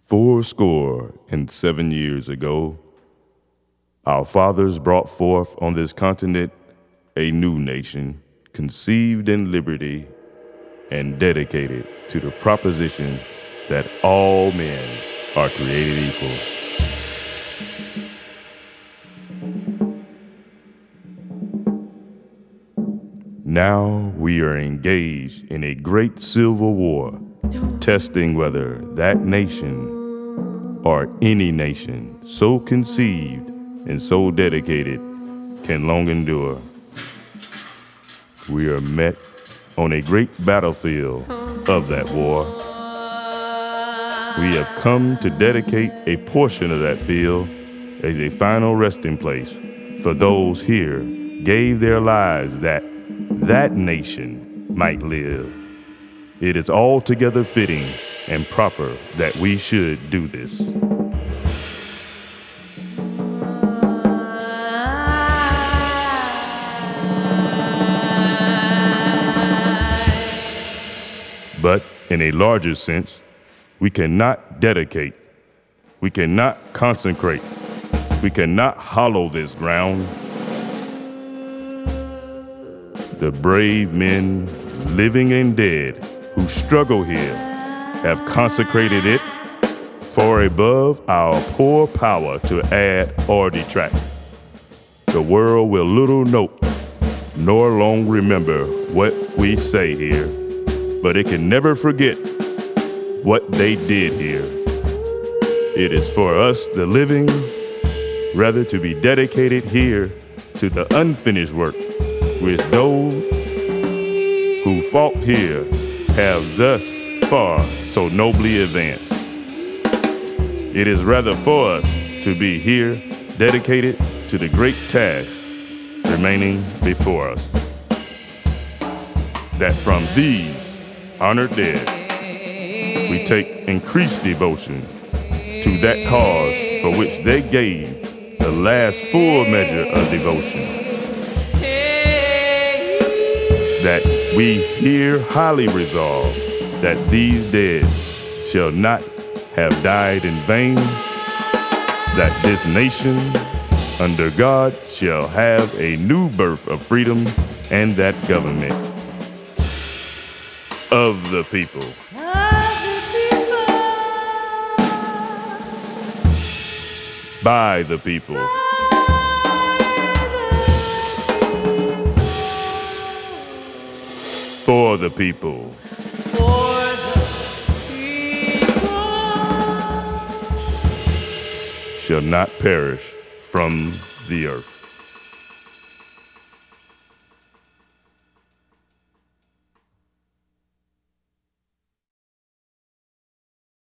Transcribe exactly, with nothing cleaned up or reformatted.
Fourscore and seven years ago, our fathers brought forth on this continent a new nation, conceived in liberty and dedicated to the proposition that all men are created equal. Now we are engaged in a great civil war, testing whether that nation or any nation so conceived and so dedicated can long endure. We are met on a great battlefield of that war. We have come to dedicate a portion of that field as a final resting place for those here gave their lives that that nation might live. It is altogether fitting and proper that we should do this. But in a larger sense, we cannot dedicate, we cannot consecrate, we cannot hallow this ground. The brave men, living and dead, who struggle here have consecrated it for above our poor power to add or detract. The world will little note nor long remember what we say here, but it can never forget what they did here. It is for us, the living, rather to be dedicated here to the unfinished work, which those who fought here have thus far so nobly advanced. It is rather for us to be here dedicated to the great task remaining before us, that from these honored dead we take increased devotion to that cause for which they gave the last full measure of devotion, that we here highly resolve that these dead shall not have died in vain, that this nation under God shall have a new birth of freedom, and that government of the people. By the people. For the people. For the people. Shall not perish from the earth.